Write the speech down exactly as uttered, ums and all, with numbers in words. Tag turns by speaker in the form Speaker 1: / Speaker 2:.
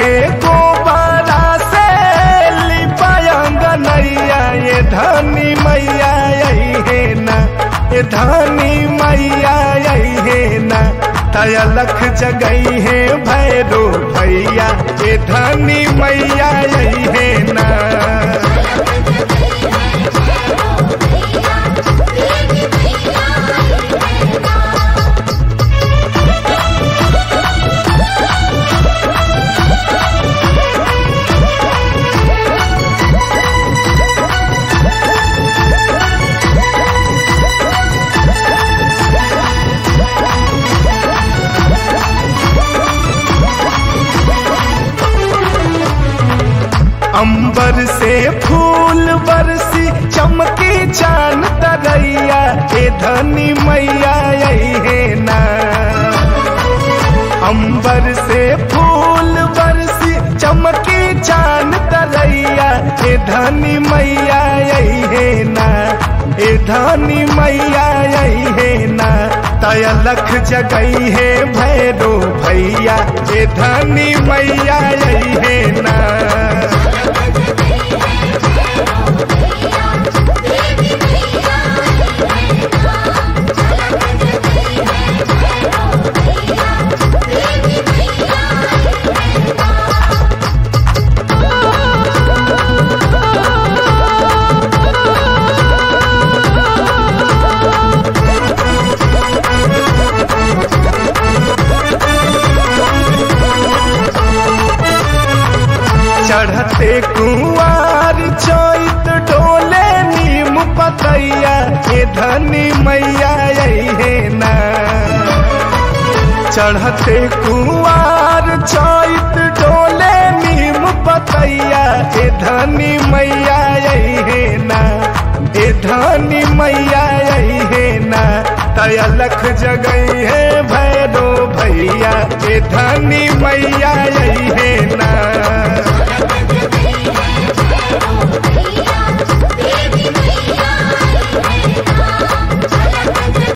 Speaker 1: के गोबरा से लिपायंग नैया ये धनी मैया यही है ना, ये धनी मैया यही है ना। तयलख जगई है भैरो भैया ये धनी मैया यही है ना। अंबर से फूल बरसी चमकी चांद तरैया ये धनी मैया यही है ना। अंबर से फूल बरसी चमकी चांद तरैया ये धनी मैया यही है ना, ये धनी मैया यही है ना। तयलख जगई है भैरो भैया ये धनी मैया यही है ना। चढ़ते कुंवार चैत डोले नीम पतैया ये धनी मैया यही है ना। चढ़ते कुंवार चैत डोले नीम पतैया ये धनी मैया यही है ना, ये धनी मैया यही है ना। तयलख जगई है भैरो भैया ये धनी मैया